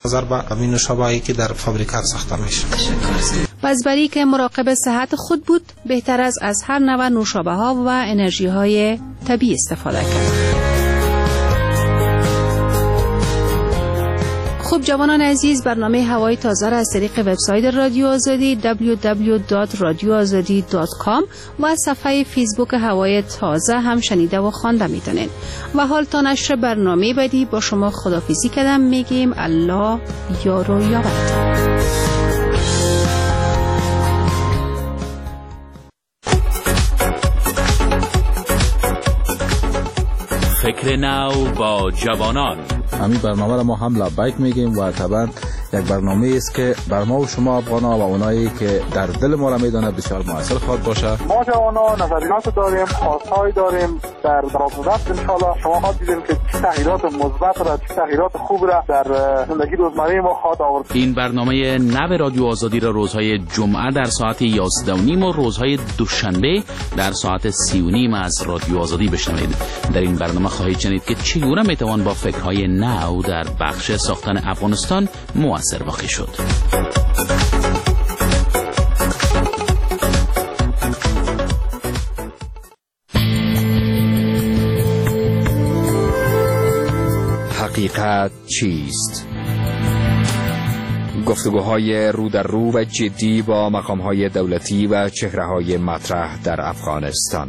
ضربه و نوشابه‌ای که در فابریکات ساخته میشه. پس برای که مراقب صحت خود بود بهتر است از هر نوع نوشابه ها و انرژی های طبیعی استفاده کرد. خب جوانان عزیز، برنامه هوای تازه را از طریق وبسایت رادیو آزادی www.radioazadi.com و صفحه فیسبوک هوای تازه هم شنیده و خوانده میتونید. و حال تا نشر برنامه بعدی با شما خداحافظی کردم، میگیم الله یار و یاورتان. فکر نو با جوانان. همین برنامه را ما هم لبیک میگیم و طبعا یک برنامه است که بر ما و شما افغانا و اونایی که در دل ما را میدونه بسیار موثر خواهد باشه. ما جوانا نظریات داریم، خواستهای داریم، در رابطه ان شاء الله شما خواهد دیدیم که چه تغییرات مثبت را، چه تغییرات خوب را در زندگی روزمره ما خواهد آورد. این برنامه نو رادیو آزادی را روزهای جمعه در ساعت 11:30 و روزهای دوشنبه در ساعت 3:30 از رادیو آزادی بشنوید. در این برنامه خواهید شنید که چگونه میتوان با فکرهای نو در بخش ساختن افغانستان موثر واقع شد. حقیقت چیست؟ گفتگوهای رو در رو و جدی با مقامهای دولتی و چهره‌های مطرح در افغانستان.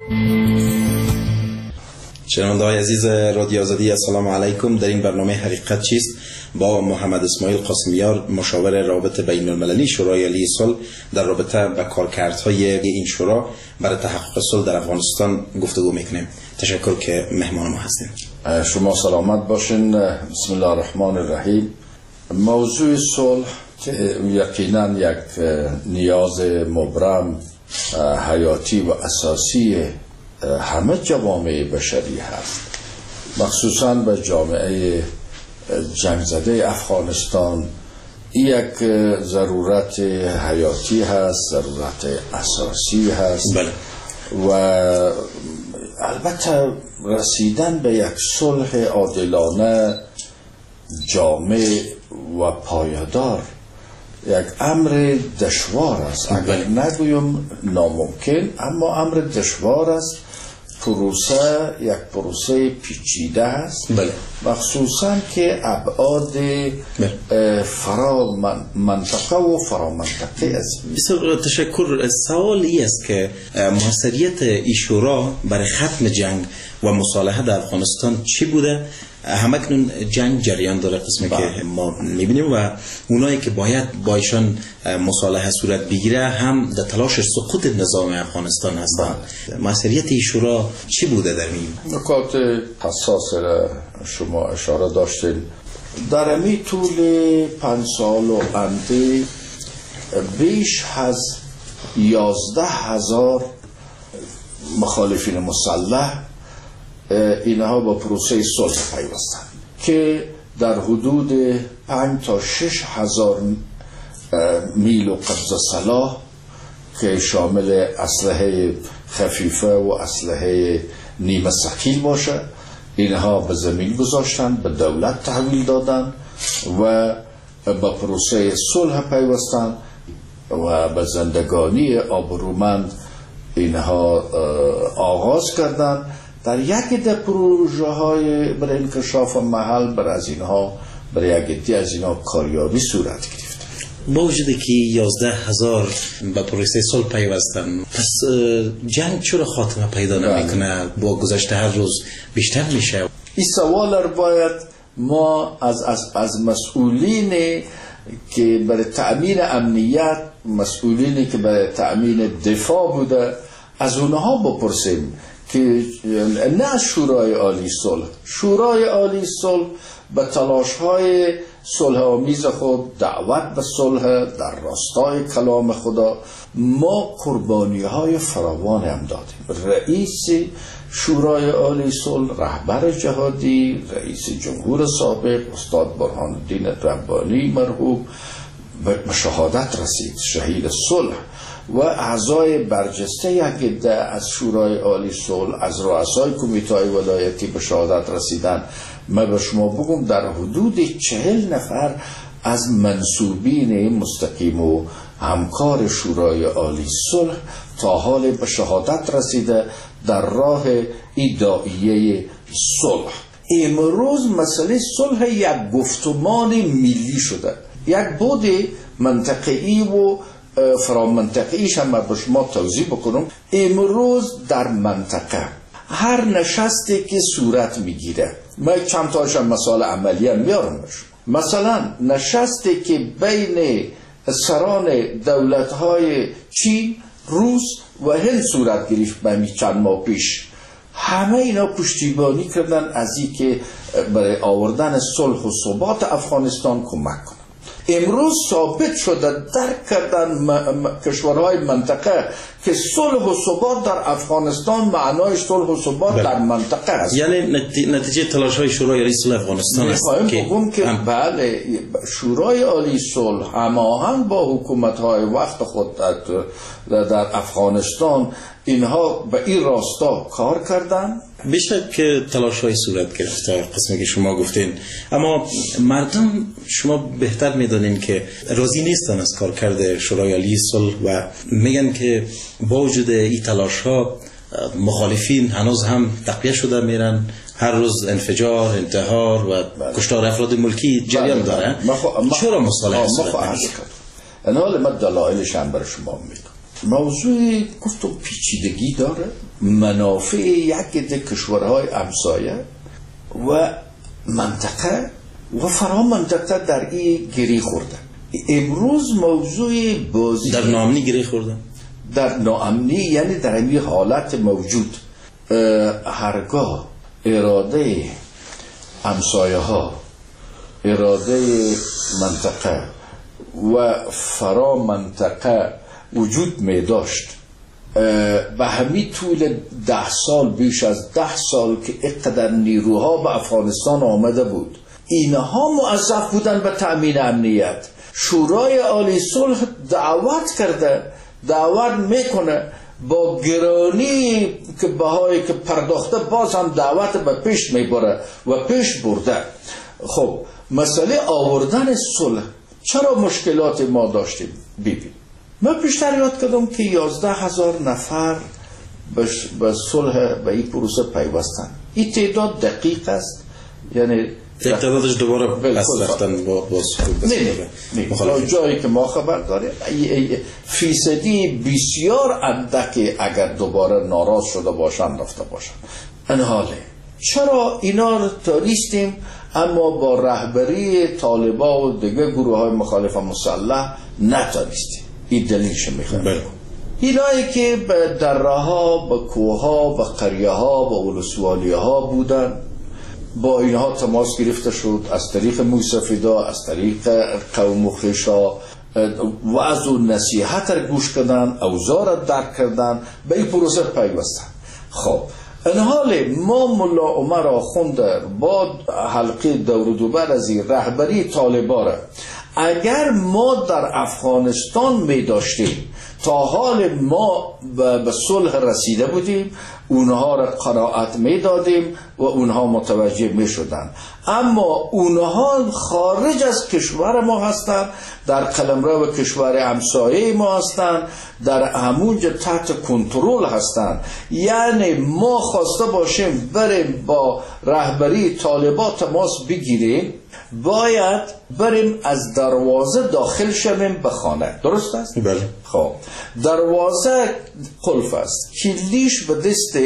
شنونده‌های عزیز رادیو آزادی، السلام علیکم. در این برنامه حقیقت چیست با محمد اسماعیل قاسمیار، مشاور رابطه بین المللی شورای عالی صلح در رابطه با کارکردهای این شورا برای تحقق صلح در افغانستان گفتگو میکنیم. تشکر که مهمان ما هستیم. شما سلامت باشین. بسم الله الرحمن الرحیم. موضوع صلح که یقینا یک نیاز مبرم، حیاتی و اساسی همه جوامع بشری هست، مخصوصاً به جامعه جنگ زده افغانستان. یک ضرورت حیاتی هست، ضرورت اساسی هست. بله. و البته رسیدن به یک صلح عادلانه، جامع و پایدار یک امر دشوار است. اگر نگویم ناممکن، اما امر دشوار است. یک پروسه پیچیده است. بله. مخصوصا که ابعاد فرا منطقه و فرا منطقه است. بسیار تشکر. سوالی است که موثریت این شورا برای ختم جنگ و مصالحه در افغانستان چی بوده؟ همکنون جنگ جریان داره قسمی که ما میبینیم و اونایی که باید با ایشان مصالحه صورت بگیره هم در تلاش سقوط نظام افغانستان هستند. موثریت این شورا چی بوده در این نکات حساس را شما اشاره داشتین؟ در امی طول 5 سال و انده بیش از 11,000 مخالفین مسلح اینها با پروسه صلح پیوستند که در حدود 5 تا 6,000 میل و قبضه سلاح که شامل اسلحه خفیفه و اسلحه نیمه ثقیل باشه، اینها به زمین گذاشتن، به دولت تحویل دادن و با پروسه صلح پیوستن و به زندگانی آبرومند اینها آغاز کردند. در یک ده پروژه های برای انکشاف محل برای یک عده از اینها کاریابی صورت گرفت. با وجودی که 11,000 به پروسه صلح پیوستن، پس جنگ چرا خاتمه پیدا نمیکنه؟ با گذشت هر روز بیشتر میشه. این سوال را باید ما از مسئولین که برای تأمین امنیت، مسئولینی که برای تأمین دفاع بوده، از اونها بپرسیم که نه از شورای عالی صلح. شورای عالی صلح به تلاش‌های صلح آمیز خود، دعوت به صلح در راستای کلام خدا، ما قربانی‌های فراوان هم دادیم. رئیس شورای عالی صلح، رهبر جهادی، رئیس جمهور سابق استاد برهان الدین ربانی مرحوم به شهادت رسید، شهید صلح. و اعضای برجسته یک عده از شورای عالی صلح، از رؤسای کمیته ولایتی به شهادت رسیدن من به شما بگم در حدود 40 نفر از منصوبین مستقیم و همکار شورای عالی صلح تا حال به شهادت رسیده در راه ادعیه صلح. امروز مسئله صلح یک گفتمان ملی شده، یک بود منطقه‌ای و فرامنطقه‌ایش هم به شما توضیح بکنم. امروز در منطقه هر نشستی که صورت میگیره، من چند تاش مثال عملی هم میارم بشم. مثلا نشستی که بین سران دولت‌های چین، روس و هند صورت گرفت به چند ماه پیش، همه اینا پشتیبانی کردن از این که برای آوردن صلح و ثبات افغانستان کمک کنن. امروز ثابت شده درک کردن کشورهای منطقه که صلح و ثبات در افغانستان معنای صلح و ثبات در منطقه است. یعنی نتیجه تلاش های شورای عالی صلح افغانستان است که بله، شورای عالی صلح هماهنگ با حکومت های وقت خود در افغانستان اینها به این راستا کار کردن. بیشتر که تلاش های صورت گرفته قسمی که شما گفتین، اما مردم شما بهتر میدونین که راضی نیستن از کار کرده شورای عالی صلح و میگن که با وجود این تلاش ها مخالفین هنوز هم تقویه شده میرن، هر روز انفجار، انتحار و کشتار افراد ملکی جریان داره. چرا مصالحه صورت نمیشه؟ حالا من دلایلش هم برای شما میگم. موضوع گفتم پیچیدگی داره، منافع یک عده کشورهای همسایه و منطقه و فرامنطقه در این گری خورده. امروز موضوع بازی در ناامنی گری خورده، در ناامنی یعنی در این حالت موجود هرگاه اراده همسایه ها، اراده منطقه و فرامنطقه وجود می داشت به همین طول 10 سال، بیش از 10 سال که اقدر نیروها به افغانستان آمده بود، اینها موظف بودن به تأمین امنیت. شورای عالی صلح دعوت کرده، دعوت میکنه با گرانی که بهایی که پرداخته، باز هم دعوت به پیش میبره و پیش برده. خب مسئله آوردن صلح چرا مشکلات ما داشتیم؟ ببین، من پیشتر یاد کردم که 11,000 نفر به صلح به این پروسه پیوستن. این تعداد دقیق است، یعنی تعدادش دوباره پس رفتن با نه جایی که ما خبر داریم فیصدی بسیار اندک اگر دوباره ناراض شده باشن رفته باشن. انحاله چرا اینا رو تاریستیم اما با رهبری طالبا و دیگه گروه های مخالف مسلح نتاریستیم؟ این دلیلش میخواد. اینایی که به دره ها، به کوه ها، به قریه ها، به ولسوالی ها بودن، با اینها تماس گرفته شد از طریق موسفیدا، از طریق قوم و خیشا، وعظ و نصیحت را گوش کردن، اوضاع را درک کردن، به این پروسه پیوستن. خب انحال ما ملا عمر آخوند با حلقه دور دوبر از این رهبری طالبا را اگر ما در افغانستان می داشتیم، تا حال ما به صلح رسیده بودیم، اونها را قناعت می دادیم و اونها متوجه می شدن. اما اونها خارج از کشور ما هستند، در قلمرو کشور همسایه ما هستند، در همونجا تحت کنترل هستند. یعنی ما خواسته باشیم بریم با رهبری طالبان تماس بگیریم، باید بریم از دروازه داخل شویم به خانه. درست است؟ بله. خب دروازه قلف است، کلیش به دست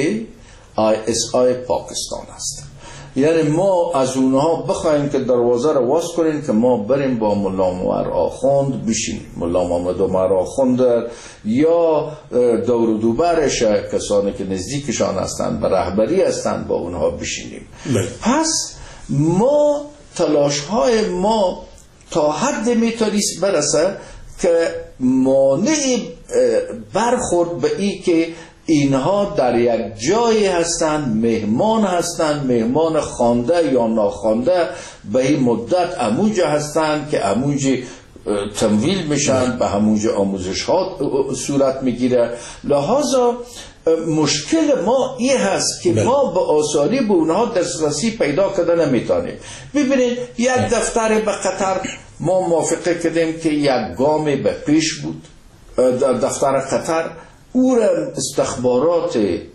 ISI پاکستان است. یعنی ما از اونها بخوایم که دروازه رو واس کنیم که ما بریم با ملا عمر آخوند بشینیم. ملا محمد عمر آخوند یا دور دوبرش، کسانی که نزدیکشان هستند، به رهبری هستند، با اونها بشینیم. پس ما تلاش های ما تا حد میتونست برسه که مانع برخورد به این که اینها در یک جایی هستند، مهمان هستند، مهمان خوانده یا ناخوانده، به این مدت همونجا هستند که همونجا تمویل میشن، به همونجا آموزش ها صورت میگیره. لحاظا مشکل ما این هست که ما به آسانی به اونها دسترسی پیدا کردن نمیتونیم. ببینید یک دفتر به قطر ما موافقه کردیم که یک گام به پیش بود در دفتر قطر، او را استخبارات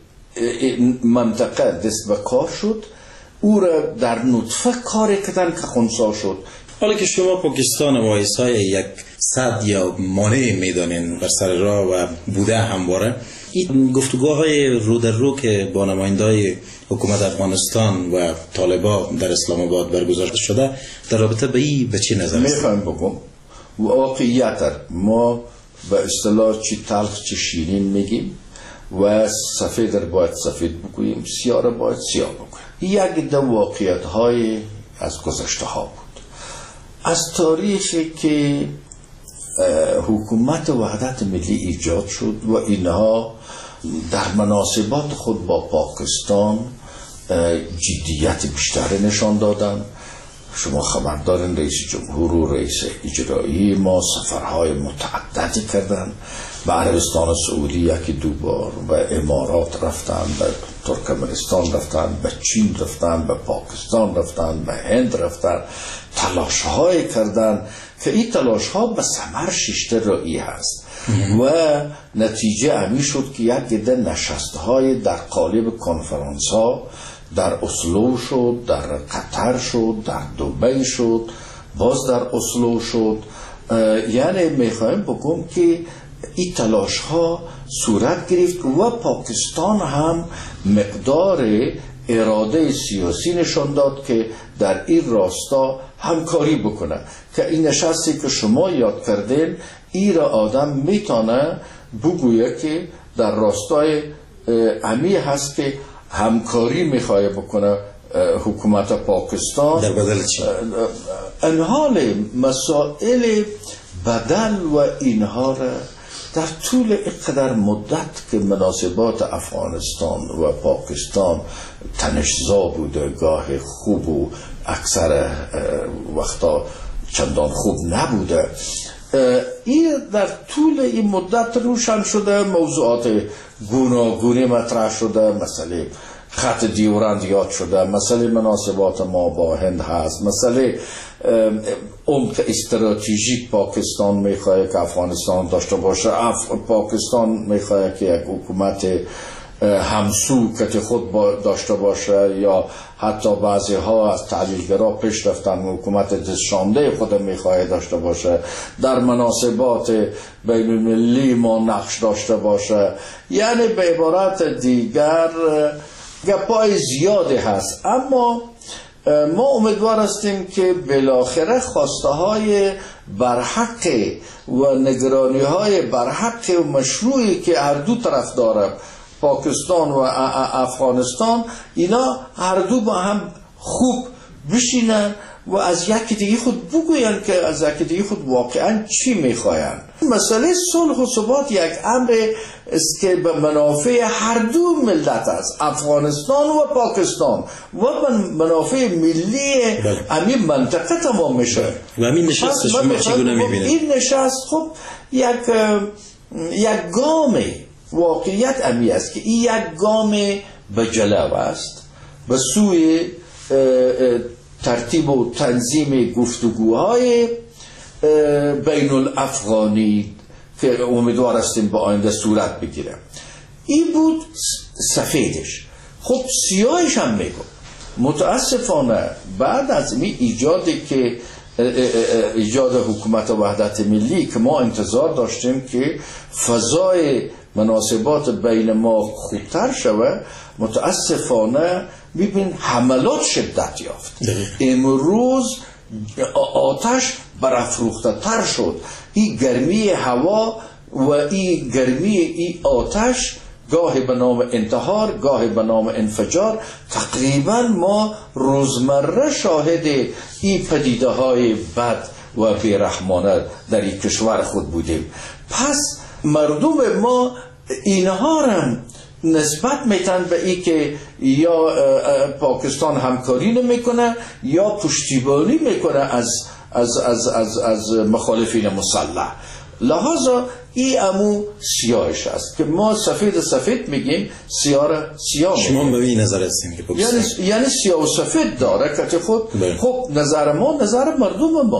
منطقه دست به کار شد، او را در نطفه کار کردن که خنثی شد. حالا که شما پاکستان و ایسای یک صد یا مانع میدانین بر سر راه و بوده همواره، این گفتگوهای رو در رو که با نمایندای حکومت افغانستان و طالبان در اسلام آباد برگزار شده در رابطه به این به چی نظر است؟ میخوایم بگم واقعیت ما به اصطلاح چی تلخ چی شیرین میگیم و سفید را باید سفید بگوییم، سیاه را باید سیاه بگوییم. یک دو واقعیت های از گذشته ها بود. از تاریخی که حکومت وحدت ملی ایجاد شد و اینها در مناسبات خود با پاکستان جدیت بیشتر نشان دادن. شما خبر دارین رئیس جمهور و رئیس اجرایی ما سفرهای متعددی کردن، به عربستان سعودی یکی دو بار، به امارات رفتن، به ترکمنستان رفتن، به چین رفتن، به پاکستان رفتن، به هند رفتن، تلاش‌های کردن که این تلاش‌ها به ثمر شیشته رایی هست و نتیجه همی شد که یک عده نشست‌های در قالب کنفرانس‌ها در اسلو شد، در قطر شد، در دبی شد، باز در اسلو شد. یعنی میخوایم بگم که این تلاش ها صورت گرفت و پاکستان هم مقدار اراده سیاسی نشان داد که در این راستا همکاری بکنه که این نشستی که شما یاد کردین این را آدم میتونه بگویه که در راستای امی هست که همکاری میخواه بکنه حکومت پاکستان در بدل چی؟ انحال مسائل بدل و اینها را در طول اقدر مدت که مناسبات افغانستان و پاکستان تنشزا بوده، گاه خوب و اکثر وقتا چندان خوب نبوده، این در طول این مدت روشن شده، موضوعات گوناگونی مطرح شده، مسئله خط دیورند یاد شده، مسئله مناسبات ما با هند هست، مسئله عمق استراتژیک پاکستان میخواه که افغانستان داشته باشه، پاکستان میخواه که یک حکومت همسو که خود داشته باشه، یا حتی بعضی ها از تحلیلگرا پیش رفتن حکومت دستشانده خود میخواه داشته باشه، در مناسبات بین المللی ما نقش داشته باشه. یعنی به عبارت دیگر گپای زیاده هست، اما ما امیدوار هستیم که بالاخره خواسته های برحق و نگرانی های برحق و مشروعی که هر دو طرف داره، پاکستان و افغانستان، اینا هر دو با هم خوب بشینن و از یکی دیگه خود بگوین که از یکی دیگه خود واقعا چی میخواین. مسئله صلح و ثبات یک امر است که به منافع هر دو ملت است، افغانستان و پاکستان، و منافع ملی همین منطقه تمام میشه. و همین نشست شما چگونه میبینید؟ این نشست خب یک گام واقعیت امی است که این یک گام به جلو است به سوی ترتیب و تنظیم گفتگوهای بین الافغانی که امیدوار هستیم به آینده صورت بگیره. این بود سفیدش. خب سیاهش هم میگم متاسفانه بعد از این ایجاد حکومت وحدت ملی که ما انتظار داشتیم که فضای مناسبات بین ما خوبتر شوه، متاسفانه میبین حملات شدت یافت. امروز آتش برافروخته تر شد. این گرمی هوا و این گرمی این آتش گاهی به نام انتحار، گاهی به نام انفجار، تقریبا ما روزمره شاهد این پدیده های بد و بیرحمانه در این کشور خود بودیم. پس مردم ما اینها را نسبت میتن به ای که یا پاکستان همکاری نمیکنه یا پشتیبانی میکنه از مخالفین مسلح. لحاظا این امو سیاهش است که ما سفید میگیم، سیاه سیاه. شما به این نظر هستین که یعنی سیاه و سفید داره که خود خب نظر ما نظر مردم ما